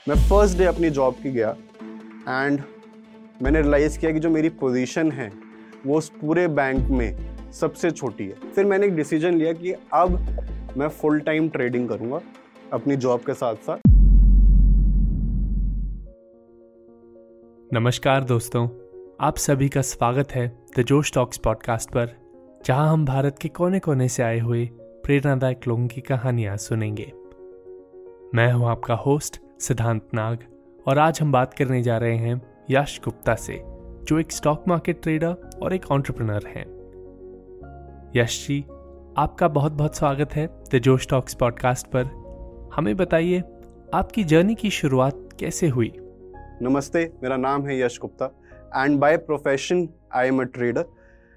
मैं first day अपनी job की गया एंड मैंने रियलाइज़ किया कि जो मेरी पोजीशन है वो उस पूरे बैंक में सबसे छोटी है। फिर मैंने एक डिसीजन लिया कि अब मैं फुल टाइम ट्रेडिंग करूँगा अपनी जॉब के साथ साथ। नमस्कार दोस्तों, आप सभी का स्वागत है द जोश टॉक्स पॉडकास्ट पर, जहां हम भारत के कोने कोने से आए हुए प्रेरणादायक लोगों की कहानियां सुनेंगे। मैं हूं आपका होस्ट सिद्धांत नाग और आज हम बात करने जा रहे हैं यश गुप्ता से, जो एक स्टॉक मार्केट ट्रेडर और एक एंटरप्रेन्योर हैं। यश जी, आपका बहुत बहुत स्वागत है द जोश टॉक्स पॉडकास्ट पर। हमें बताइए, आपकी जर्नी की शुरुआत कैसे हुई? नमस्ते, मेरा नाम है Yash Gupta and by profession I am a trader.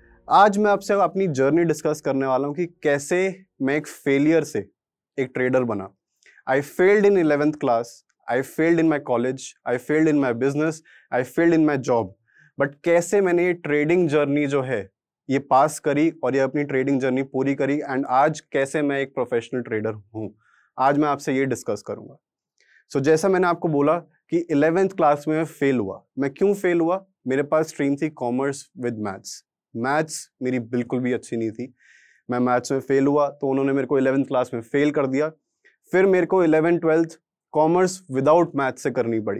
आज मैं आपसे अपनी जर्नी डिस्कस करने वाला हूँ कि कैसे मैं एक फेलियर से एक ट्रेडर बना। I failed in 11th class, I failed in my college, I failed in my business, I failed in my job, but कैसे मैंने ये ट्रेडिंग जर्नी जो है ये पास करी और ये अपनी ट्रेडिंग जर्नी पूरी करी एंड आज कैसे मैं एक प्रोफेशनल ट्रेडर हूँ, आज मैं आपसे ये डिस्कस करूँगा। सो जैसा मैंने आपको बोला कि 11th क्लास में मैं फेल हुआ। मैं क्यों फेल हुआ? मेरे पास स्ट्रीम थी कॉमर्स विद मैथ्स। मैथ्स मेरी बिल्कुल भी अच्छी नहीं थी। मैं मैथ्स में फेल हुआ तो उन्होंने मेरे को 11th क्लास में फेल कर दिया। फिर मेरे को 11th 12th commerce without maths से करनी पड़ी।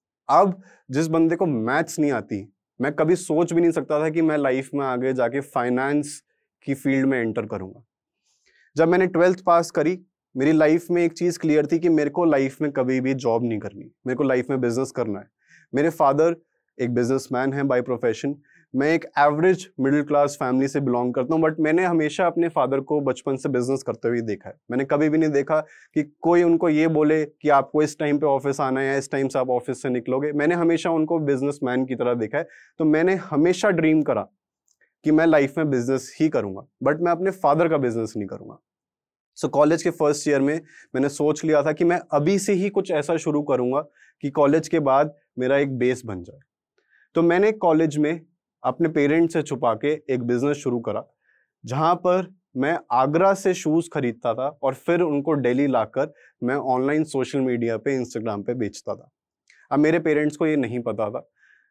अब जिस बंदे को मैथ्स नहीं आती, मैं कभी सोच भी नहीं सकता था कि मैं लाइफ में आगे जाके फाइनेंस की फील्ड में एंटर करूंगा। जब मैंने 12th पास करी, मेरी लाइफ में एक चीज क्लियर थी कि मेरे को लाइफ में कभी भी जॉब नहीं करनी, मेरे को लाइफ में बिजनेस करना है। मेरे फादर एक बिजनेसमैन है बाय प्रोफेशन। मैं एक एवरेज मिडिल क्लास फैमिली से बिलोंग करता हूँ, बट मैंने हमेशा अपने फादर को बचपन से बिजनेस करते हुए देखा है। मैंने कभी भी नहीं देखा कि कोई उनको ये बोले कि आपको इस टाइम पे ऑफिस आना है या इस टाइम से आप ऑफिस से निकलोगे। मैंने हमेशा उनको बिजनेसमैन की तरह देखा है। तो मैंने हमेशा ड्रीम करा कि मैं लाइफ में बिजनेस ही करूंगा, बट मैं अपने फादर का बिजनेस नहीं करूंगा। सो कॉलेज के फर्स्ट ईयर में मैंने सोच लिया था कि मैं अभी से ही कुछ ऐसा शुरू करूंगा कि कॉलेज के बाद मेरा एक बेस बन जाए। तो मैंने कॉलेज में अपने पेरेंट्स से छुपा के एक बिजनेस शुरू करा, जहां पर मैं आगरा से शूज खरीदता था और फिर उनको दिल्ली लाकर मैं ऑनलाइन सोशल मीडिया पे, इंस्टाग्राम पे बेचता था। अब मेरे पेरेंट्स को ये नहीं पता था।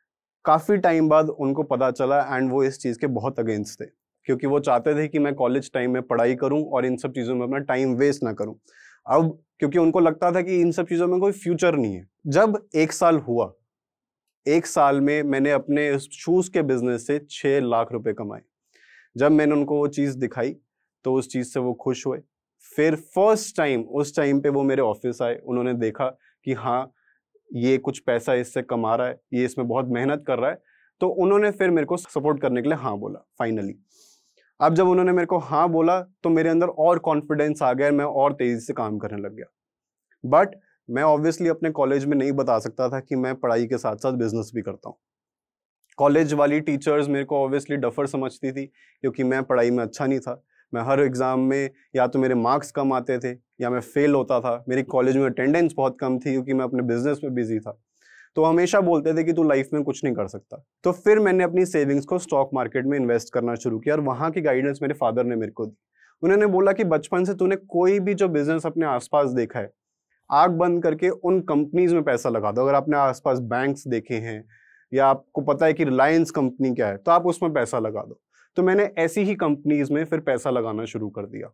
काफी टाइम बाद उनको पता चला एंड वो इस चीज के बहुत अगेंस्ट थे, क्योंकि वो चाहते थे कि मैं कॉलेज टाइम में पढ़ाई करूं और इन सब चीजों में अपना टाइम वेस्ट ना करूं। अब क्योंकि उनको लगता था कि इन सब चीजों में कोई फ्यूचर नहीं है। जब 1 साल हुआ, 1 साल में मैंने अपने शूज के बिजनेस से 6 लाख रुपए कमाए। जब मैंने उनको वो चीज दिखाई तो उस चीज से वो खुश हुए। फिर फर्स्ट टाइम उस टाइम पे वो मेरे ऑफिस आए, उन्होंने देखा कि हाँ, ये कुछ पैसा इससे कमा रहा है, ये इसमें बहुत मेहनत कर रहा है। तो उन्होंने फिर मेरे को सपोर्ट करने के लिए हाँ बोला फाइनली। अब जब उन्होंने मेरे को हाँ बोला तो मेरे अंदर और कॉन्फिडेंस आ गया, मैं और तेजी से काम करने लग गया। बट मैं ऑब्वियसली अपने कॉलेज में नहीं बता सकता था कि मैं पढ़ाई के साथ साथ बिजनेस भी करता हूँ। कॉलेज वाली टीचर्स मेरे को ऑब्वियसली डफर समझती थी, क्योंकि मैं पढ़ाई में अच्छा नहीं था। मैं हर एग्जाम में या तो मेरे मार्क्स कम आते थे या मैं फेल होता था। मेरी कॉलेज में अटेंडेंस बहुत कम थी क्योंकि मैं अपने बिजनेस में बिजी था। तो हमेशा बोलते थे कि तू लाइफ में कुछ नहीं कर सकता। तो फिर मैंने अपनी सेविंग्स को स्टॉक मार्केट में इन्वेस्ट करना शुरू किया और वहां की गाइडेंस मेरे फादर ने मेरे को दी। उन्होंने बोला कि बचपन से तूने कोई भी जो बिजनेस अपने आसपास देखा है, आंख बंद करके उन कंपनीज में पैसा लगा दो। अगर आपने आसपास बैंक्स देखे हैं या आपको पता है कि रिलायंस कंपनी क्या है, तो आप उसमें पैसा लगा दो। तो मैंने ऐसी ही कंपनीज में फिर पैसा लगाना शुरू कर दिया।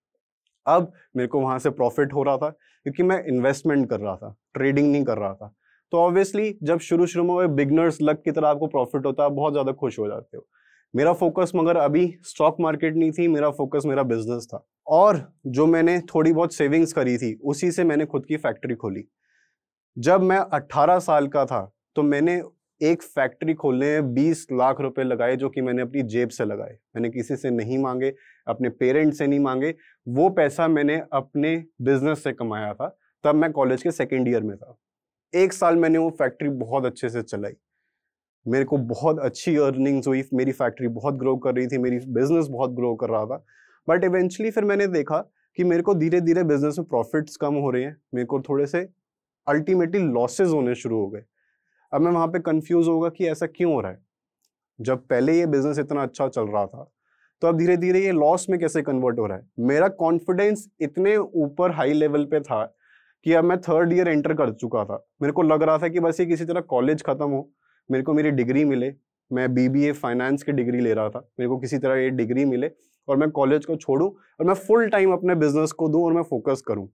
अब मेरे को वहां से प्रॉफिट हो रहा था क्योंकि मैं इन्वेस्टमेंट कर रहा था, ट्रेडिंग नहीं कर रहा था। तो ऑब्वियसली जब शुरू शुरू में बिगनर्स लक की तरह आपको प्रॉफिट होता है, बहुत ज्यादा खुश हो जाते हो। मेरा फोकस मगर अभी स्टॉक मार्केट नहीं थी, मेरा फोकस मेरा बिजनेस था। और जो मैंने थोड़ी बहुत सेविंग्स करी थी उसी से मैंने खुद की फैक्ट्री खोली। जब मैं 18 साल का था तो मैंने एक फैक्ट्री खोलने में 20 लाख रुपए लगाए, जो कि मैंने अपनी जेब से लगाए। मैंने किसी से नहीं मांगे, अपने पेरेंट्स से नहीं मांगे। वो पैसा मैंने अपने बिजनेस से कमाया था। तब मैं कॉलेज के सेकेंड ईयर में था। 1 साल मैंने वो फैक्ट्री बहुत अच्छे से चलाई। मेरे को बहुत अच्छी अर्निंग्स हुई, मेरी फैक्ट्री बहुत ग्रो कर रही थी, मेरी बिजनेस बहुत ग्रो कर रहा था। बट इवेंचुअली फिर मैंने देखा कि मेरे को धीरे धीरे बिजनेस में प्रॉफिट्स कम हो रहे हैं, मेरे को थोड़े से अल्टीमेटली लॉसेज होने शुरू हो गए। अब मैं वहां पे कंफ्यूज होगा कि ऐसा क्यों हो रहा है। जब पहले ये बिजनेस इतना अच्छा चल रहा था, तो अब धीरे धीरे ये लॉस में कैसे कन्वर्ट हो रहा है। मेरा कॉन्फिडेंस इतने ऊपर हाई लेवल पे था कि अब मैं थर्ड ईयर एंटर कर चुका था। मेरे को लग रहा था कि बस ये किसी तरह कॉलेज खत्म हो, मेरे को मेरी डिग्री मिले। मैं बीबीए फाइनेंस की डिग्री ले रहा था, मेरे को किसी तरह ये डिग्री मिले और मैं कॉलेज को छोड़ूं और मैं फुल टाइम अपने बिजनेस को दूं और मैं फोकस करूं।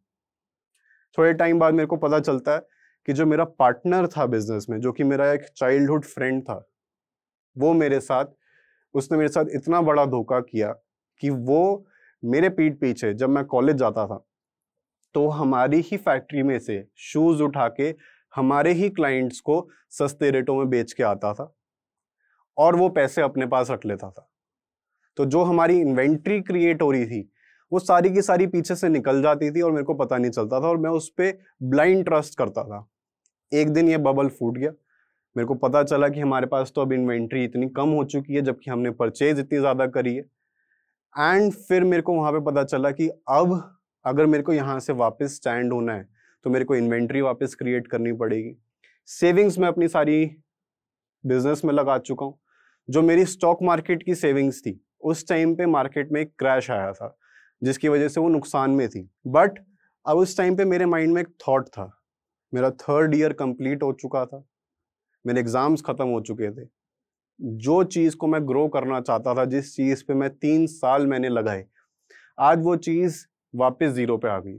थोड़े टाइम बाद मेरे को पता चलता है कि जो मेरा पार्टनर था बिजनेस में, जो कि मेरा एक चाइल्डहुड फ्रेंड था, वो उसने मेरे साथ इतना बड़ा धोखा किया कि वो मेरे पीठ पीछे, जब मैं कॉलेज जाता था तो हमारी ही फैक्ट्री में से शूज उठा के हमारे ही क्लाइंट्स को सस्ते रेटों में बेच के आता था और वो पैसे अपने पास रख लेता था। तो जो हमारी इन्वेंट्री क्रिएट हो रही थी वो सारी की सारी पीछे से निकल जाती थी और मेरे को पता नहीं चलता था और मैं उस पर ब्लाइंड ट्रस्ट करता था। एक दिन ये बबल फूट गया। मेरे को पता चला कि हमारे पास तो अब इन्वेंट्री इतनी कम हो चुकी है जबकि हमने परचेज इतनी ज़्यादा करी है। एंड फिर मेरे को वहाँ पे पता चला कि अब अगर मेरे को यहाँ से वापस स्टैंड होना है तो मेरे को इन्वेंट्री वापस क्रिएट करनी पड़ेगी। सेविंग्स मैं अपनी सारी बिजनेस में लगा चुका हूँ। जो मेरी स्टॉक मार्केट की सेविंग्स थी, उस टाइम पे मार्केट में एक क्रैश आया था जिसकी वजह से वो नुकसान में थी। बट अब उस टाइम पे मेरे माइंड में एक थॉट था। मेरा थर्ड ईयर कंप्लीट हो चुका था, मेरे एग्जाम्स खत्म हो चुके थे। जो चीज़ को मैं ग्रो करना चाहता था, जिस चीज़ पे मैं 3 साल मैंने लगाए, आज वो चीज़ वापस जीरो पे आ गई।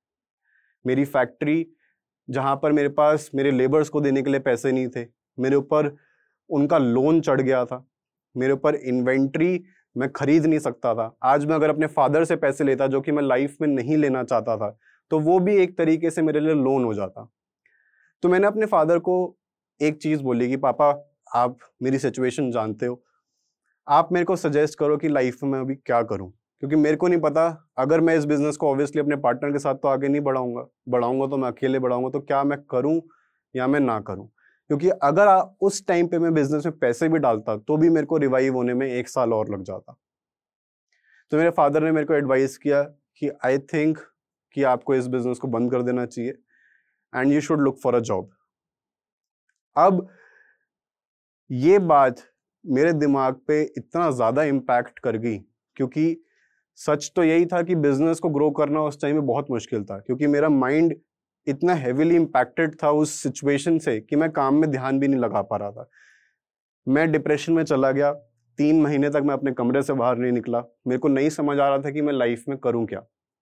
मेरी फैक्ट्री, जहाँ पर मेरे पास मेरे लेबर्स को देने के लिए पैसे नहीं थे, मेरे ऊपर उनका लोन चढ़ गया था, मेरे ऊपर इन्वेंट्री मैं खरीद नहीं सकता था। आज मैं अगर अपने फादर से पैसे लेता, जो कि मैं लाइफ में नहीं लेना चाहता था, तो वो भी एक तरीके से मेरे लिए लोन हो जाता। तो मैंने अपने फादर को एक चीज़ बोली कि पापा, आप मेरी सिचुएशन जानते हो, आप मेरे को सजेस्ट करो कि लाइफ में अभी क्या करूं, क्योंकि मेरे को नहीं पता। अगर मैं इस बिजनेस को ऑब्वियसली अपने पार्टनर के साथ तो आगे नहीं बढ़ाऊंगा तो मैं अकेले बढ़ाऊंगा, तो क्या मैं करूं या मैं ना करूं। क्योंकि अगर उस टाइम पे मैं बिजनेस में पैसे भी डालता तो भी मेरे को रिवाइव होने में 1 साल और लग जाता। तो मेरे फादर ने मेरे को एडवाइस किया कि आई थिंक कि आपको इस बिजनेस को बंद कर देना चाहिए and you should look for a job. अब ये बात मेरे दिमाग पे इतना ज़्यादा इम्पैक्ट कर गई, क्योंकि सच तो यही था कि बिजनेस को ग्रो करना उस टाइम में बहुत मुश्किल था, क्योंकि मेरा माइंड इतना हेविली इम्पैक्टेड था उस सिचुएशन से कि मैं काम में ध्यान भी नहीं लगा पा रहा था। मैं डिप्रेशन में चला गया। 3 महीने तक मैं अपने कमरे से बाहर नहीं निकला। मेरे को नहीं समझ आ रहा था कि मैं लाइफ में करूं क्या।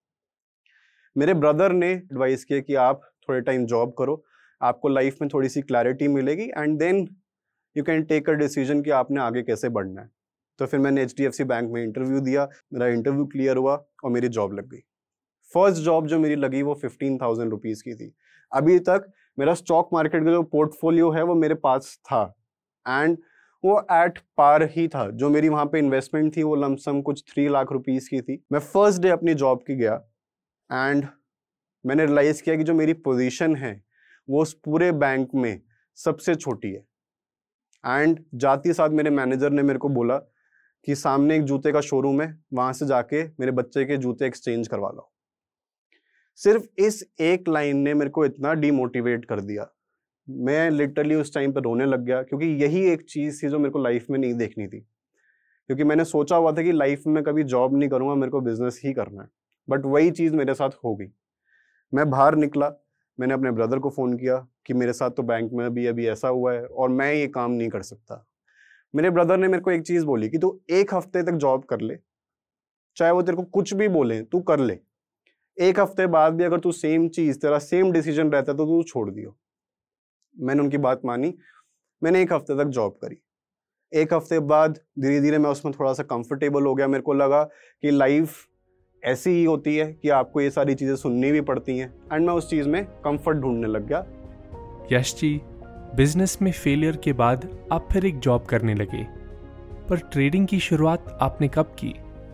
मेरे ब्रदर ने एडवाइस किया कि आप थोड़े टाइम जॉब करो, आपको लाइफ में थोड़ी सी क्लैरिटी मिलेगी and then you can take a decision कि आपने आगे कैसे बढ़ना है। तो फिर मैंने HDFC बैंक में इंटरव्यू दिया, मेरा इंटरव्यू क्लियर हुआ और मेरी जॉब लग गई। फर्स्ट जॉब जो मेरी लगी वो 15,000 रुपीज़ की थी। अभी तक मेरा स्टॉक मार्केट का जो पोर्टफोलियो है वो मेरे पास था एंड वो एट पार ही था। जो मेरी वहाँ पे इन्वेस्टमेंट थी वो लमसम कुछ 3 लाख रुपीज़ की थी। मैं फर्स्ट डे अपनी जॉब की गया एंड मैंने रियलाइज़ किया कि जो मेरी पोजीशन है वो उस पूरे बैंक में सबसे छोटी है। एंड जाते साथ मेरे मैनेजर ने मेरे को बोला कि सामने एक जूते का शोरूम है, वहाँ से जाके मेरे बच्चे के जूते एक्सचेंज करवा लो। सिर्फ इस एक लाइन ने मेरे को इतना डीमोटिवेट कर दिया। मैं लिटरली उस टाइम पर रोने लग गया, क्योंकि यही एक चीज़ थी जो मेरे को लाइफ में नहीं देखनी थी। क्योंकि मैंने सोचा हुआ था कि लाइफ में कभी जॉब नहीं करूँगा, मेरे को बिजनेस ही करना है। बट वही चीज़ मेरे साथ हो गई। मैं बाहर निकला, मैंने अपने ब्रदर को फ़ोन किया कि मेरे साथ तो बैंक में अभी ऐसा हुआ है और मैं ये काम नहीं कर सकता। मेरे ब्रदर ने मेरे को एक चीज़ बोली कि तू 1 हफ्ते तक जॉब कर ले, चाहे वो तेरे को कुछ भी बोले तू कर ले। 1 हफ्ते बाद भी अगर तू सेम चीज़, तेरा सेम डिसीजन रहता तो तू छोड़ दियो। मैंने उनकी बात मानी। मैंने 1 हफ्ते तक जॉब करी। 1 हफ्ते बाद धीरे धीरे मैं उसमें थोड़ा सा कंफर्टेबल हो गया। मेरे को लगा कि लाइफ ऐसी ही होती है कि आपको ये सारी चीज़ें सुननी भी पड़ती हैं एंड मैं उस चीज़ में कंफर्ट ढूंढने लग गया। यश जी, बिजनेस में फेलियर के बाद आप फिर एक जॉब करने लगे, पर ट्रेडिंग की शुरुआत आपने कब की?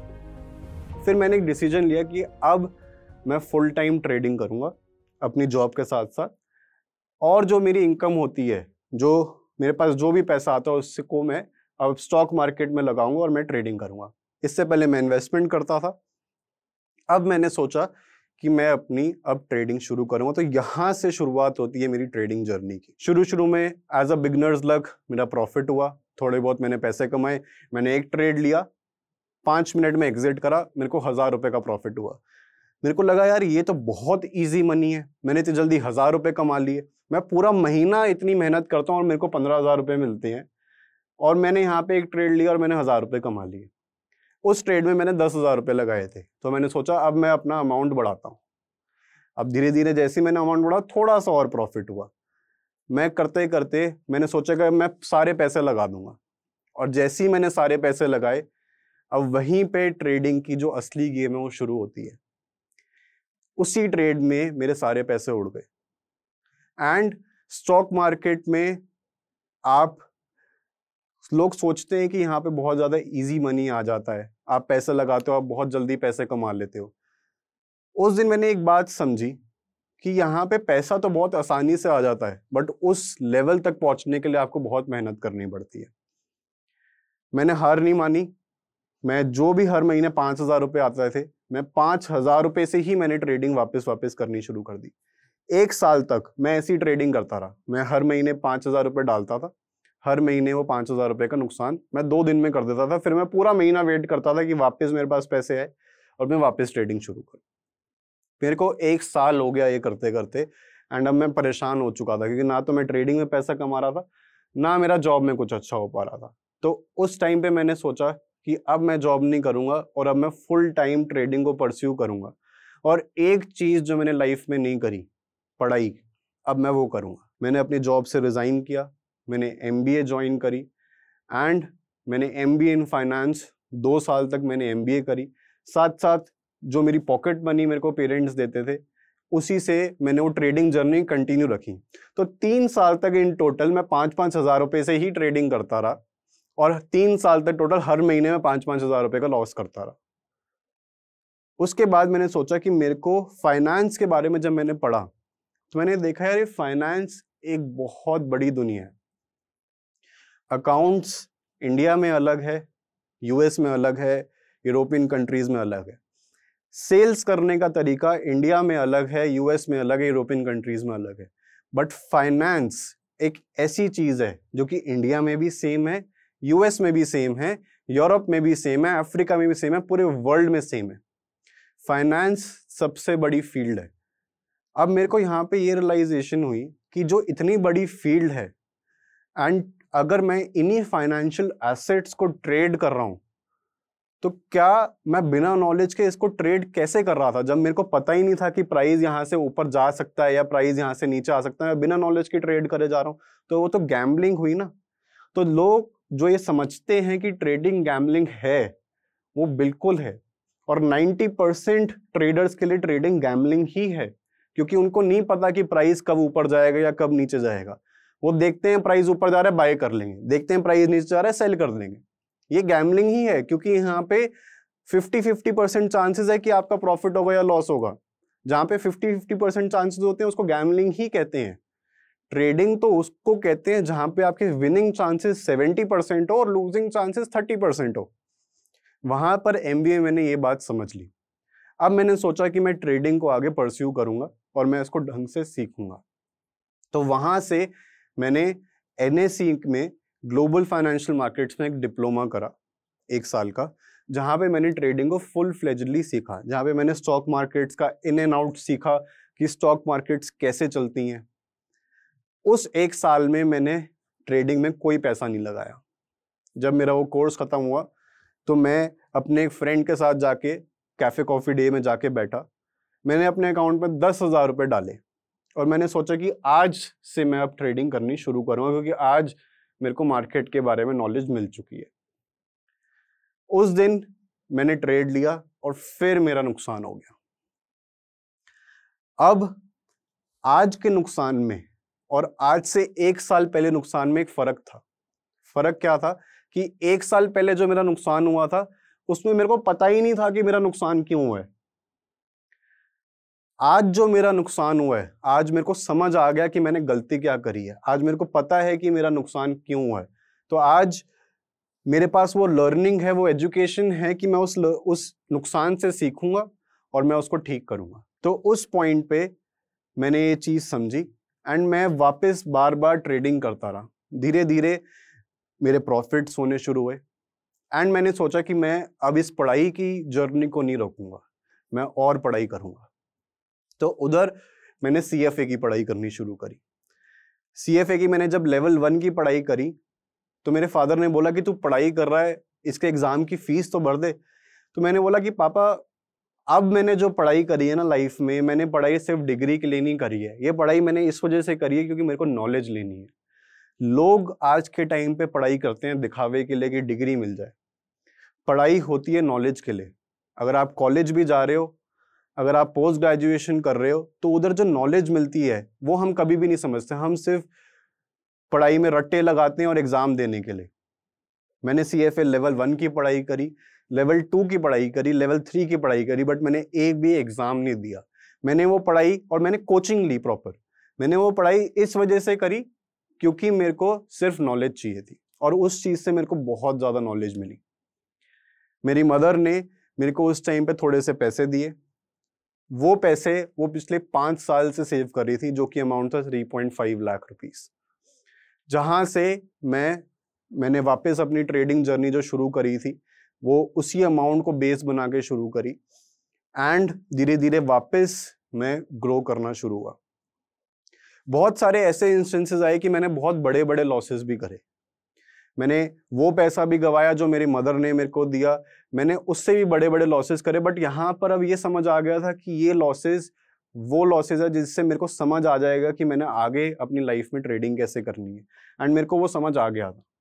फिर मैंने एक डिसीजन लिया कि अब मैं फुल टाइम ट्रेडिंग करूँगा अपनी जॉब के साथ साथ, और जो मेरी इनकम होती है, जो मेरे पास जो भी पैसा आता है उससे को मैं अब स्टॉक मार्केट में लगाऊंगा और मैं ट्रेडिंग करूँगा। इससे पहले मैं इन्वेस्टमेंट करता था। अब मैंने सोचा कि मैं अपनी अब ट्रेडिंग शुरू करूँगा। तो यहाँ से शुरुआत होती है मेरी ट्रेडिंग जर्नी की। शुरू में एज अ बिगनर्स लक मेरा प्रॉफिट हुआ, थोड़े बहुत मैंने पैसे कमाए। मैंने एक ट्रेड लिया, 5 मिनट में एग्जिट करा, मेरे को 1000 रुपये का प्रॉफिट हुआ। मेरे को लगा यार ये तो बहुत इजी मनी है, मैंने इतनी जल्दी 1000 रुपये कमा लिए। मैं पूरा महीना इतनी मेहनत करता हूँ और मेरे को 15,000 रुपये मिलते हैं, और मैंने यहाँ पे एक ट्रेड लिया और मैंने 1000 रुपये कमा लिए। उस ट्रेड में मैंने 10,000 रुपये लगाए थे, तो मैंने सोचा अब मैं अपना अमाउंट बढ़ाता हूँ। अब धीरे धीरे जैसे मैंने अमाउंट बढ़ा, थोड़ा सा और प्रॉफिट हुआ। मैं करते करते मैंने सोचा कि मैं सारे पैसे लगा दूंगा, और जैसे ही मैंने सारे पैसे लगाए, अब वहीं पे ट्रेडिंग की जो असली गेम है वो शुरू होती है। उसी ट्रेड में मेरे सारे पैसे उड़ गए। एंड स्टॉक मार्केट में आप लोग सोचते हैं कि यहाँ पे बहुत ज्यादा इजी मनी आ जाता है, आप पैसे लगाते हो, आप बहुत जल्दी पैसे कमा लेते हो। उस दिन मैंने एक बात समझी कि यहाँ पे पैसा तो बहुत आसानी से आ जाता है, बट उस लेवल तक पहुंचने के लिए आपको बहुत मेहनत करनी पड़ती है। मैंने हार नहीं मानी। मैं जो भी हर महीने 5,000 रुपये आते थे, मैं 5,000 रुपये से ही मैंने ट्रेडिंग वापस करनी शुरू कर दी। 1 साल तक मैं ऐसी ट्रेडिंग करता रहा। मैं हर महीने 5,000 रुपये डालता था, हर महीने वो 5,000 रुपये का नुकसान मैं 2 दिन में कर देता था। फिर मैं पूरा महीना वेट करता था कि वापस मेरे पास पैसे आए और मैं वापस ट्रेडिंग शुरू करूं। मेरे को 1 साल हो गया ये करते करते, एंड अब मैं परेशान हो चुका था, क्योंकि ना तो मैं ट्रेडिंग में पैसा कमा रहा था, ना मेरा जॉब में कुछ अच्छा हो पा रहा था। तो उस टाइम पे मैंने सोचा कि अब मैं जॉब नहीं करूंगा और अब मैं फुल टाइम ट्रेडिंग को परस्यू करूंगा। और एक चीज जो मैंने लाइफ में नहीं करी, पढ़ाई, अब मैं वो करूंगा। मैंने अपनी जॉब से रिजाइन किया, मैंने MBA ज्वाइन करी, एंड मैंने MBA इन फाइनेंस 2 साल तक मैंने MBA करी। साथ साथ जो मेरी पॉकेट मनी मेरे को पेरेंट्स देते थे, उसी से मैंने वो ट्रेडिंग जर्नी कंटिन्यू रखी। तो 3 साल तक इन टोटल मैं 5-5 हज़ार रुपये से ही ट्रेडिंग करता रहा, और 3 साल तक टोटल हर महीने में 5-5 हज़ार रुपये का लॉस करता रहा। उसके बाद मैंने सोचा कि मेरे को फाइनेंस के बारे में जब मैंने पढ़ा, तो मैंने देखा यार ये फाइनेंस एक बहुत बड़ी दुनिया है। अकाउंट्स इंडिया में अलग है, US में अलग है, यूरोपियन कंट्रीज में अलग है। सेल्स करने का तरीका इंडिया में अलग है, US में अलग है, यूरोपियन कंट्रीज में अलग है। बट फाइनेंस एक ऐसी चीज है जो कि इंडिया में भी सेम है, US में भी सेम है, यूरोप में भी सेम है, अफ्रीका में भी सेम है, पूरे वर्ल्ड में सेम है। फाइनेंस सबसे बड़ी फील्ड है। अब मेरे को यहाँ पे ये रियलाइजेशन हुई कि जो इतनी बड़ी फील्ड है, एंड अगर मैं इन्हीं फाइनेंशियल एसेट्स को ट्रेड कर रहा हूं, तो क्या मैं बिना नॉलेज के इसको ट्रेड कैसे कर रहा था, जब मेरे को पता ही नहीं था कि प्राइस यहाँ से ऊपर जा सकता है या प्राइस यहाँ से नीचे आ सकता है। मैं बिना नॉलेज के ट्रेड करे जा रहा हूँ, तो वो तो गैम्बलिंग हुई ना। तो लोग जो ये समझते हैं कि ट्रेडिंग गैम्बलिंग है, वो बिल्कुल है। और 90% ट्रेडर्स के लिए ट्रेडिंग गैम्बलिंग ही है, क्योंकि उनको नहीं पता कि प्राइस कब ऊपर जाएगा या कब नीचे जाएगा। वो देखते हैं प्राइस ऊपर जा रहा है, बाय कर लेंगे, देखते हैं प्राइस नीचे जा रहा है, सेल कर देंगे। ये गैम्बलिंग ही है, क्योंकि यहाँ पे 50-50% चांसेस है कि आपका प्रॉफिट होगा या लॉस होगा। जहां पे 50-50% चांसेस होते हैं उसको गैम्बलिंग ही कहते हैं। ट्रेडिंग तो उसको कहते हैं जहां पे आपके विनिंग चांसेस 70% हो और लूजिंग चांसेस 30% हो। वहां पर MBA मैंने ये बात समझ ली। अब मैंने सोचा कि मैं ट्रेडिंग को आगे परस्यू करूंगा और मैं इसको ढंग से सीखूंगा। तो वहां से मैंने NSE में ग्लोबल फाइनेंशियल मार्केट्स में एक डिप्लोमा करा 1 साल का, जहां पे मैंने ट्रेडिंग को फुल फ्लेजली सीखा, जहां पे मैंने स्टॉक मार्केट्स का इन एंड आउट सीखा कि स्टॉक मार्केट्स कैसे चलती हैं। उस 1 साल में मैंने ट्रेडिंग में कोई पैसा नहीं लगाया। जब मेरा वो कोर्स खत्म हुआ, तो मैं अपने एक फ्रेंड के साथ जाके कैफे कॉफी डे में जाके बैठा। मैंने अपने अकाउंट में 10,000 रुपये डाले और मैंने सोचा कि आज से मैं अब ट्रेडिंग करनी शुरू करूंगा, क्योंकि आज मेरे को मार्केट के बारे में नॉलेज मिल चुकी है। उस दिन मैंने ट्रेड लिया और फिर मेरा नुकसान हो गया। अब आज के नुकसान में और आज से 1 साल पहले नुकसान में एक फर्क था। फर्क क्या था कि 1 साल पहले जो मेरा नुकसान हुआ था, उसमें मेरे को पता ही नहीं था कि मेरा नुकसान क्यों हुआ है। आज जो मेरा नुकसान हुआ है, आज मेरे को समझ आ गया कि मैंने गलती क्या करी है। आज मेरे को पता है कि मेरा नुकसान क्यों हुआ है। तो आज मेरे पास वो लर्निंग है, वो एजुकेशन है कि मैं उस नुकसान से सीखूंगा और मैं उसको ठीक करूंगा। तो उस पॉइंट पे मैंने ये चीज समझी एंड मैं वापस बार बार ट्रेडिंग करता रहा। धीरे धीरे मेरे प्रॉफिट्स होने शुरू हुए एंड मैंने सोचा कि मैं अब इस पढ़ाई की जर्नी को नहीं रोकूंगा। मैं और पढ़ाई करूँगा। तो उधर मैंने CFA की पढ़ाई करनी शुरू करी। CFA की मैंने जब लेवल 1 की पढ़ाई करी तो मेरे फादर ने बोला कि तू पढ़ाई कर रहा है, इसके एग्जाम की फीस तो भर दे। तो मैंने बोला कि पापा, अब मैंने जो पढ़ाई करी है ना लाइफ में, मैंने पढ़ाई सिर्फ डिग्री के लिए नहीं करी है। ये पढ़ाई मैंने इस वजह से करी है क्योंकि मेरे को नॉलेज लेनी है। लोग आज के टाइम पे पढ़ाई करते हैं दिखावे के लिए कि डिग्री मिल जाए। पढ़ाई होती है नॉलेज के लिए। अगर आप कॉलेज भी जा रहे हो, अगर आप पोस्ट ग्रेजुएशन कर रहे हो, तो उधर जो नॉलेज मिलती है वो हम कभी भी नहीं समझते। हम सिर्फ पढ़ाई में रट्टे लगाते हैं और एग्जाम देने के लिए। मैंने CFA लेवल 1 की पढ़ाई करी, लेवल 2 की पढ़ाई करी, लेवल 3 की पढ़ाई करी, बट मैंने एक भी एग्जाम नहीं दिया। मैंने वो पढ़ाई और मैंने कोचिंग ली प्रॉपर। मैंने वो पढ़ाई इस वजह से करी क्योंकि मेरे को सिर्फ नॉलेज चाहिए थी और उस चीज से मेरे को बहुत ज्यादा नॉलेज मिली। मेरी मदर ने मेरे को उस टाइम पे थोड़े से पैसे दिए। वो पैसे वो पिछले 5 साल से सेव कर रही थी, जो कि अमाउंट था 3.5 लाख रुपीस, जहां से मैंने वापस अपनी ट्रेडिंग जर्नी जो शुरू करी थी वो उसी अमाउंट को बेस बना के शुरू करी एंड धीरे धीरे वापस मैं ग्रो करना शुरू हुआ। बहुत सारे ऐसे इंस्टेंसेस आए कि मैंने बहुत बड़े बड़े लॉसेस भी करे। मैंने वो पैसा भी गवाया जो मेरी मदर ने मेरे को दिया, मैंने उससे भी बड़े बड़े लॉसेस करे। बट यहाँ पर अब ये समझ आ गया था कि ये लॉसेस वो लॉसेस है जिससे मेरे को समझ आ जाएगा कि मैंने आगे अपनी लाइफ में ट्रेडिंग कैसे करनी है। एंड मेरे को वो समझ आ गया था।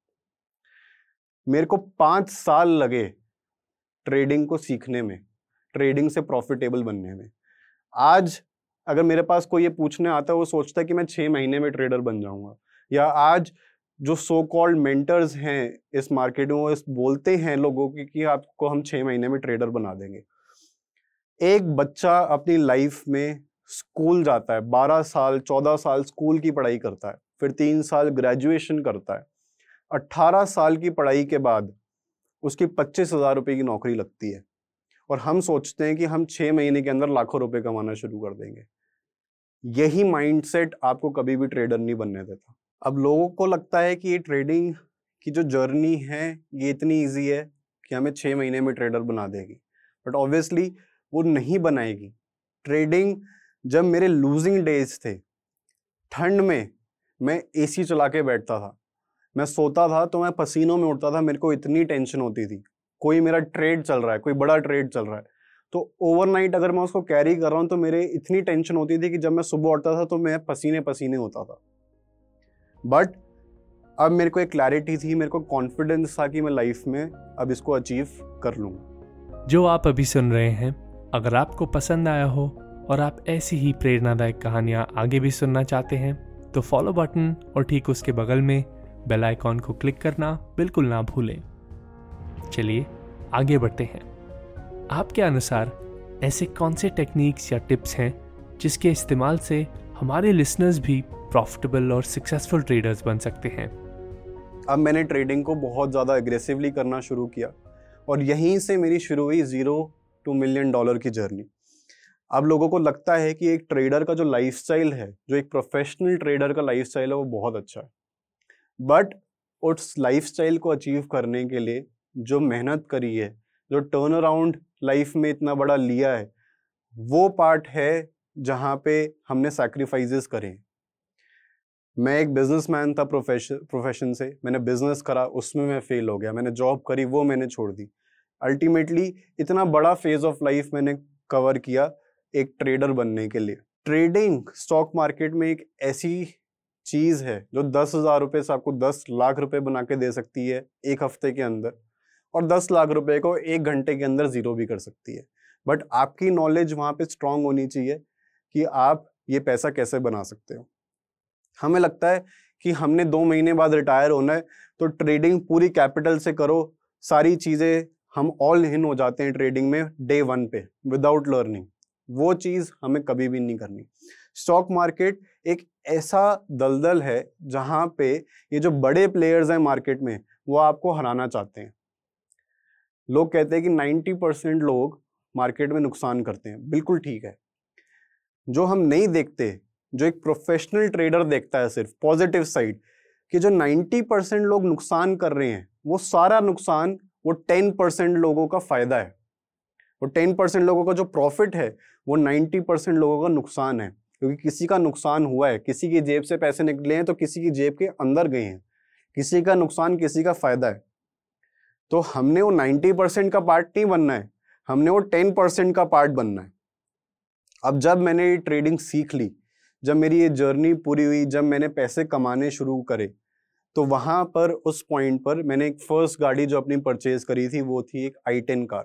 मेरे को 5 साल लगे ट्रेडिंग को सीखने में, ट्रेडिंग से प्रॉफिटेबल बनने में। आज अगर मेरे पास कोई ये पूछने आता है, वो सोचता है कि मैं 6 महीने में ट्रेडर बन जाऊंगा। या आज जो सो कॉल्ड मेंटर्स हैं इस मार्केट में, वो बोलते हैं लोगों की कि आपको हम 6 महीने में ट्रेडर बना देंगे। एक बच्चा अपनी लाइफ में स्कूल जाता है, 12 साल 14 साल स्कूल की पढ़ाई करता है, फिर 3 साल ग्रेजुएशन करता है, 18 साल की पढ़ाई के बाद उसकी 25,000 रुपए की नौकरी लगती है और हम सोचते हैं कि हम 6 महीने के अंदर लाखों रुपए कमाना शुरू कर देंगे। यही माइंडसेट आपको कभी भी ट्रेडर नहीं बनने देता। अब लोगों को लगता है कि ये ट्रेडिंग की जो जर्नी है ये इतनी इजी है कि हमें 6 महीने में ट्रेडर बना देगी, बट ऑब्वियसली वो नहीं बनाएगी। ट्रेडिंग, जब मेरे लूजिंग डेज थे, ठंड में मैं AC चला के बैठता था, मैं सोता था तो मैं पसीनों में उठता था, मेरे को इतनी टेंशन होती थी। कोई मेरा ट्रेड चल रहा है, कोई बड़ा ट्रेड चल रहा है, तो ओवरनाइट अगर मैं उसको कैरी कर रहा हूँ तो मेरे इतनी टेंशन होती थी कि जब मैं सुबह उठता था तो मैं पसीने पसीने होता था। बट अब मेरे को एक क्लैरिटी थी, मेरे को कॉन्फिडेंस था कि मैं लाइफ में अब इसको अचीव कर लूँगा। जो आप अभी सुन रहे हैं, अगर आपको पसंद आया हो और आप ऐसी ही प्रेरणादायक कहानियाँ आगे भी सुनना चाहते हैं तो फॉलो बटन और ठीक उसके बगल में बेल आइकॉन को क्लिक करना बिल्कुल ना भूलें। चलिए आगे बढ़ते हैं। आपके अनुसार ऐसे कौन से टेक्निक्स या टिप्स हैं जिसके इस्तेमाल से हमारे लिसनर्स भी प्रॉफिटेबल और सक्सेसफुल ट्रेडर्स बन सकते हैं? अब मैंने ट्रेडिंग को बहुत ज़्यादा एग्रेसिवली करना शुरू किया और यहीं से मेरी शुरू हुई $0 to $1 million की जर्नी। अब लोगों को लगता है कि एक ट्रेडर का जो लाइफस्टाइल है, जो एक प्रोफेशनल ट्रेडर का लाइफस्टाइल है, वो बहुत अच्छा है। बट उस लाइफस्टाइल को अचीव करने के लिए जो मेहनत करी है, जो टर्न अराउंड लाइफ में इतना बड़ा लिया है, वो पार्ट है जहाँ पे हमने सैक्रिफाइसेस करे। मैं एक बिजनेसमैन था प्रोफेशन से, मैंने बिजनेस करा, उसमें मैं फेल हो गया। मैंने जॉब करी, वो मैंने छोड़ दी। अल्टीमेटली इतना बड़ा फेज ऑफ लाइफ मैंने कवर किया एक ट्रेडर बनने के लिए। ट्रेडिंग स्टॉक मार्केट में एक ऐसी चीज है जो 10,000 रुपए से आपको 10 लाख रुपए बना के दे सकती है एक हफ्ते के अंदर, और 10 लाख रुपए को 1 घंटे के अंदर जीरो भी कर सकती है। बट आपकी नॉलेज वहां पे स्ट्रांग होनी चाहिए कि आप ये पैसा कैसे बना सकते हो। हमें लगता है कि हमने 2 महीने बाद रिटायर होना है तो ट्रेडिंग पूरी कैपिटल से करो, सारी चीजें हम ऑल इन हो जाते हैं ट्रेडिंग में डे 1 पे विदाउट लर्निंग। वो चीज हमें कभी भी नहीं करनी। स्टॉक मार्केट एक ऐसा दलदल है जहां पे ये जो बड़े प्लेयर्स हैं मार्केट में, वो आपको हराना चाहते हैं। लोग कहते हैं कि 90% लोग मार्केट में नुकसान करते हैं, बिल्कुल ठीक है। जो हम नहीं देखते, जो एक प्रोफेशनल ट्रेडर देखता है सिर्फ पॉजिटिव साइड, कि जो 90% लोग नुकसान कर रहे हैं, वो सारा नुकसान वो 10% लोगों का फायदा है। वो 10% लोगों का जो प्रॉफिट है वो 90% लोगों का नुकसान है, क्योंकि किसी का नुकसान हुआ है, किसी की जेब से पैसे निकले हैं तो किसी की जेब के अंदर गए हैं, किसी का नुकसान किसी का फायदा है। तो हमने वो 90% का पार्ट नहीं बनना है, हमने वो 10% का पार्ट बनना है। अब जब मैंने ये ट्रेडिंग सीख ली, जब मेरी ये जर्नी पूरी हुई, जब मैंने पैसे कमाने शुरू करे, तो वहां पर उस पॉइंट पर मैंने एक फर्स्ट गाड़ी जो अपनी परचेज करी थी वो थी एक i10 कार।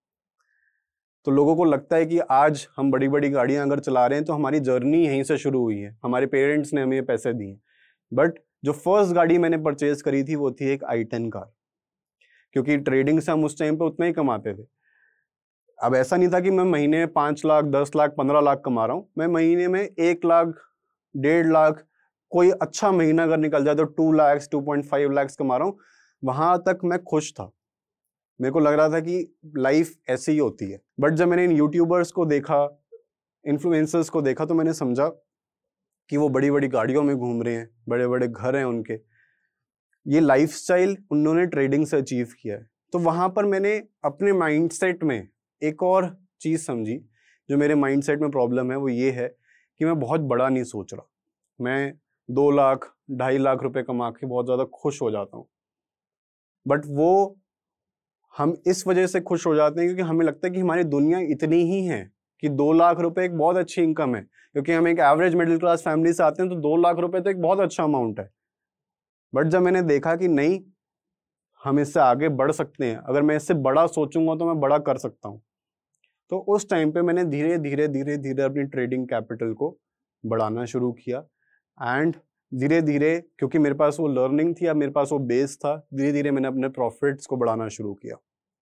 तो लोगों को लगता है कि आज हम बड़ी बड़ी गाड़ियां अगर चला रहे हैं तो हमारी जर्नी यहीं से शुरू हुई है, हमारे पेरेंट्स ने हमें पैसे दिए। बट जो फर्स्ट गाड़ी मैंने परचेज करी थी वो थी एक i10 कार, क्योंकि ट्रेडिंग से हम उस टाइम पे उतना ही कमाते थे। अब ऐसा नहीं था कि मैं महीने में 5 लाख 10 लाख 15 लाख कमा रहा हूँ, मैं महीने में 1 लाख 1.5 लाख, कोई अच्छा महीना अगर निकल जाए तो 2 लाख 2.5 लाख कमा रहा हूँ। वहां तक मैं खुश था, मेरे को लग रहा था कि लाइफ ऐसी ही होती है। बट जब मैंने इन यूट्यूबर्स को देखा, इन्फ्लुएंसर्स को देखा, तो मैंने समझा कि वो बड़ी बड़ी गाड़ियों में घूम रहे हैं, बड़े बड़े घर हैं उनके, ये लाइफस्टाइल उन्होंने ट्रेडिंग से अचीव किया है। तो वहां पर मैंने अपने माइंडसेट में एक और चीज समझी, जो मेरे माइंडसेट में प्रॉब्लम है वो ये है कि मैं बहुत बड़ा नहीं सोच रहा। मैं 2 लाख 2.5 लाख रुपए कमा के बहुत ज्यादा खुश हो जाता हूँ, बट वो हम इस वजह से खुश हो जाते हैं क्योंकि हमें लगता है कि हमारी दुनिया इतनी ही है कि 2 लाख रुपए एक बहुत अच्छी इनकम है, क्योंकि हम एक एवरेज मिडिल क्लास फैमिली से आते हैं, तो 2 लाख रुपए तो एक बहुत अच्छा अमाउंट है। बट जब मैंने देखा कि नहीं, हम इससे आगे बढ़ सकते हैं, अगर मैं इससे बड़ा सोचूंगा तो मैं बड़ा कर सकता हूँ, तो उस टाइम पे मैंने धीरे धीरे धीरे धीरे अपनी ट्रेडिंग कैपिटल को बढ़ाना शुरू किया। एंड धीरे धीरे, क्योंकि मेरे पास वो लर्निंग थी, अब मेरे पास वो बेस था, धीरे धीरे मैंने अपने प्रॉफिट्स को बढ़ाना शुरू किया।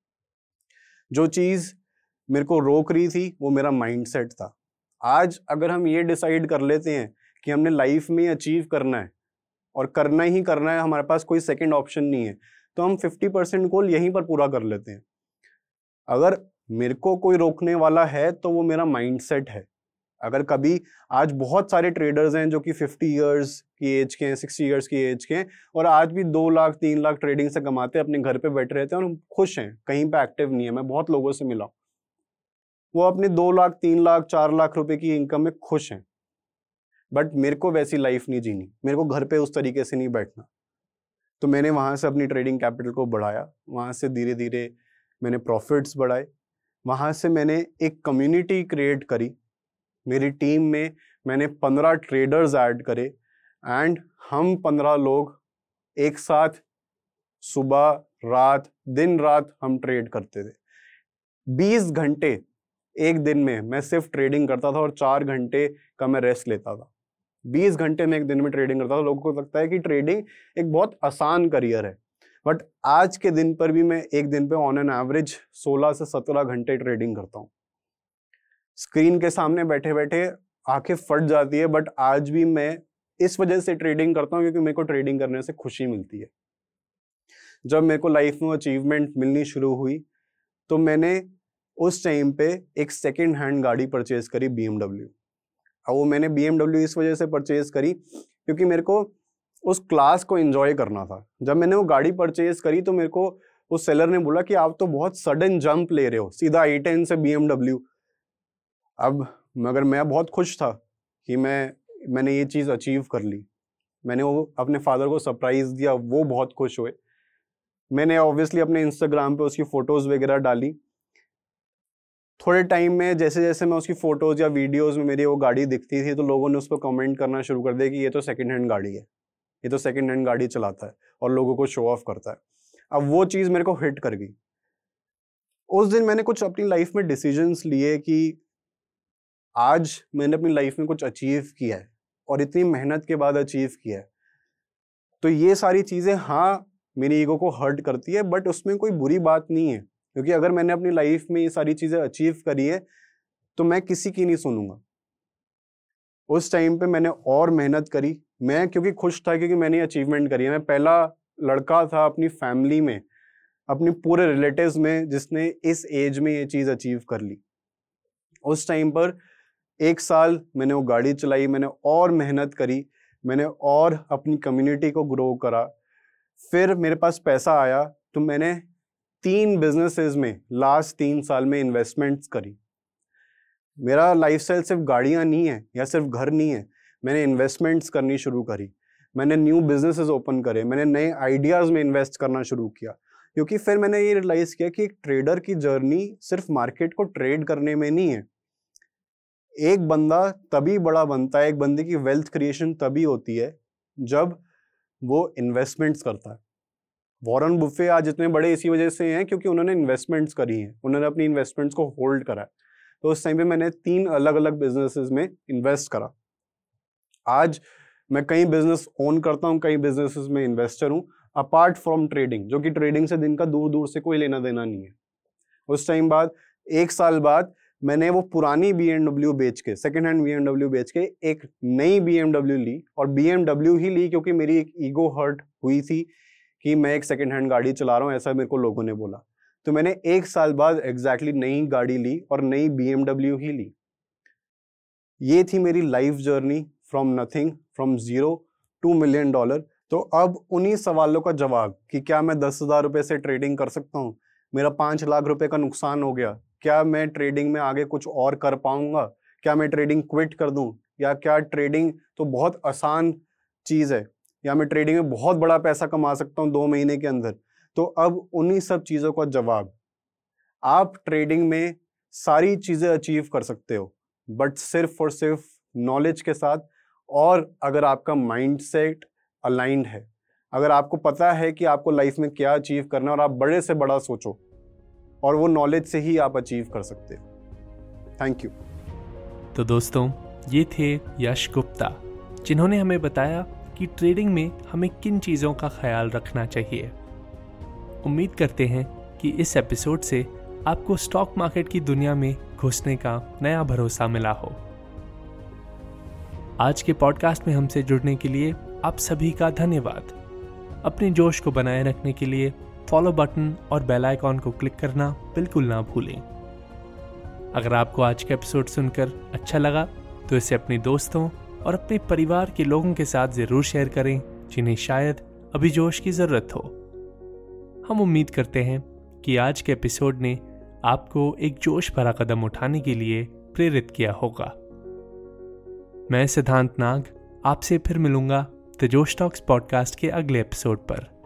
जो चीज मेरे को रोक रही थी वो मेरा माइंडसेट था। आज अगर हम ये डिसाइड कर लेते हैं कि हमने लाइफ में अचीव करना है और करना ही करना है, हमारे पास कोई सेकंड ऑप्शन नहीं है, तो हम 50% गोल यहीं पर पूरा कर लेते हैं। अगर मेरे को कोई रोकने वाला है तो वो मेरा माइंडसेट है। अगर कभी, आज बहुत सारे ट्रेडर्स हैं जो कि 50 इयर्स की एज के हैं, 60 इयर्स की एज के हैं, और आज भी 2 लाख 3 लाख ट्रेडिंग से कमाते हैं, अपने घर पे बैठे रहते हैं और खुश हैं, कहीं पे एक्टिव नहीं है। मैं बहुत लोगों से मिला, वो अपने 2 लाख 3 लाख 4 लाख रुपए की इनकम में खुश हैं। बट मेरे को वैसी लाइफ नहीं जीनी, मेरे को घर पे उस तरीके से नहीं बैठना। तो मैंने वहां से अपनी ट्रेडिंग कैपिटल को बढ़ाया, वहां से धीरे धीरे मैंने प्रॉफिट्स बढ़ाए, वहां से मैंने एक कम्युनिटी क्रिएट करी। मेरी टीम में मैंने 15 ट्रेडर्स ऐड करे, एंड हम 15 लोग एक साथ सुबह रात दिन रात हम ट्रेड करते थे। 20 घंटे एक दिन में मैं सिर्फ ट्रेडिंग करता था और 4 घंटे का मैं रेस्ट लेता था। 20 घंटे में एक दिन में ट्रेडिंग करता था। लोगों को लगता है कि ट्रेडिंग एक बहुत आसान करियर है, बट आज के दिन पर भी मैं एक दिन पे ऑन एन एवरेज 16 से 17 घंटे ट्रेडिंग करता हूँ। स्क्रीन के सामने बैठे बैठे आंखें फट जाती है, बट आज भी मैं इस वजह से ट्रेडिंग करता हूँ क्योंकि मेरे को ट्रेडिंग करने से खुशी मिलती है। जब मेरे को लाइफ में अचीवमेंट मिलनी शुरू हुई तो मैंने उस टाइम पे एक सेकेंड हैंड गाड़ी परचेज करी, BMW। अब वो मैंने BMW इस वजह से परचेज करी क्योंकि मेरे को उस क्लास को एंजॉय करना था। जब मैंने वो गाड़ी परचेज करी तो मेरे को उस सेलर ने बोला कि आप तो बहुत सडन जंप ले रहे हो, सीधा i10 से BMW। अब मगर मैं बहुत खुश था कि मैंने ये चीज़ अचीव कर ली। मैंने वो अपने फादर को सरप्राइज दिया, वो बहुत खुश हुए। मैंने ऑब्वियसली अपने इंस्टाग्राम पे उसकी फोटोज वगैरह डाली। थोड़े टाइम में जैसे जैसे मैं उसकी फोटोज या वीडियोस में मेरी वो गाड़ी दिखती थी तो लोगों ने उस पर कमेंट करना शुरू कर दिया कि ये तो सेकंड हैंड गाड़ी है, ये तो सेकंड हैंड गाड़ी चलाता है और लोगों को शो ऑफ करता है। अब वो चीज़ मेरे को हिट कर गई। उस दिन मैंने कुछ अपनी लाइफ में डिसीजंस लिए कि आज मैंने अपनी लाइफ में कुछ अचीव किया है और इतनी मेहनत के बाद अचीव किया है। तो ये सारी चीज़ें हाँ मेरी ईगो को हर्ट करती है, बट उसमें कोई बुरी बात नहीं है, क्योंकि अगर मैंने अपनी लाइफ में ये सारी चीज़ें अचीव करी है तो मैं किसी की नहीं सुनूंगा। उस टाइम पे मैंने और मेहनत करी। मैं क्योंकि खुश था क्योंकि मैंने अचीवमेंट करी है। मैं पहला लड़का था अपनी फैमिली में, अपनी पूरे रिलेटिव्स में, जिसने इस एज में ये चीज़ अचीव कर ली। उस टाइम पर 1 साल मैंने वो गाड़ी चलाई, मैंने और मेहनत करी, मैंने और अपनी कम्युनिटी को ग्रो करा। फिर मेरे पास पैसा आया तो मैंने 3 बिजनेसेस में लास्ट 3 साल में इन्वेस्टमेंट्स करी। मेरा लाइफस्टाइल सिर्फ गाड़ियां नहीं है या सिर्फ घर नहीं है, मैंने इन्वेस्टमेंट्स करनी शुरू करी, मैंने न्यू बिजनेसेस ओपन करे, मैंने नए आइडियाज में इन्वेस्ट करना शुरू किया। क्योंकि फिर मैंने ये रियलाइज किया कि एक ट्रेडर की जर्नी सिर्फ मार्केट को ट्रेड करने में नहीं है। एक बंदा तभी बड़ा बनता है, एक बंदे की वेल्थ क्रिएशन तभी होती है जब वो इन्वेस्टमेंट्स करता है। वॉरेन बुफे आज इतने बड़े इसी वजह से हैं क्योंकि उन्होंने इन्वेस्टमेंट्स करी हैं, उन्होंने अपनी इन्वेस्टमेंट्स को होल्ड करा है। तो उस टाइम पे मैंने 3 अलग अलग बिजनेसेस में इन्वेस्ट करा। आज मैं कई बिजनेस ओन करता हूँ, कई बिजनेसेस में इन्वेस्टर हूँ, अपार्ट फ्रॉम ट्रेडिंग, जो कि ट्रेडिंग से दिन का दूर दूर से कोई लेना देना नहीं है। उस टाइम बाद 1 साल बाद मैंने वो पुरानी BMW बेच के, सेकेंड हैंड BMW बेच के एक नई BMW ली, और BMW ही ली क्योंकि मेरी एक ईगो हर्ट हुई थी कि मैं एक सेकेंड हैंड गाड़ी चला रहा हूँ, ऐसा मेरे को लोगों ने बोला। तो मैंने 1 साल बाद एग्जैक्टली नई गाड़ी ली और नई BMW ही ली। ये थी मेरी life journey from nothing, from $0 to $1 million। तो अब उन्हीं सवालों का जवाब कि क्या मैं 10,000 रुपये से ट्रेडिंग कर सकता हूँ, मेरा 5 लाख रुपए का नुकसान हो गया, क्या मैं ट्रेडिंग में आगे कुछ और कर पाऊंगा, क्या मैं ट्रेडिंग क्विट कर दूं, या क्या ट्रेडिंग तो बहुत आसान चीज़ है, या मैं ट्रेडिंग में बहुत बड़ा पैसा कमा सकता हूं 2 महीने के अंदर। तो अब उन्हीं सब चीज़ों का जवाब, आप ट्रेडिंग में सारी चीज़ें अचीव कर सकते हो, बट सिर्फ और सिर्फ नॉलेज के साथ, और अगर आपका माइंडसेट अलाइंड है, अगर आपको पता है कि आपको लाइफ में क्या अचीव करना है और आप बड़े से बड़ा सोचो, और वो नॉलेज से ही आप अचीव कर सकते हो। Thank you. तो दोस्तों, ये थे यश गुप्ता, जिन्होंने हमें बताया कि ट्रेडिंग में हमें किन चीज़ों का ख्याल रखना चाहिए। उम्मीद करते हैं कि इस एपिसोड से आपको स्टॉक मार्केट की दुनिया में घुसने का नया भरोसा मिला हो। आज के पॉडकास्ट में हमसे जुड़ने के लिए आप सभी का धन्यवाद। अपने जोश को बनाए रखने के लिए फॉलो बटन और बेल आइकॉन को क्लिक करना बिल्कुल ना भूलें। अगर आपको आज का एपिसोड सुनकर अच्छा लगा तो इसे अपने दोस्तों और अपने परिवार के लोगों के साथ ज़रूर शेयर करें जिन्हें शायद अभी जोश की ज़रूरत हो। हम उम्मीद करते हैं कि आज के एपिसोड ने आपको एक जोश भरा कदम उठाने के लिए प्रेरित किया होगा। मैं सिद्धांत नाग आपसे फिर मिलूंगा द जोश टॉक्स पॉडकास्ट के अगले एपिसोड पर।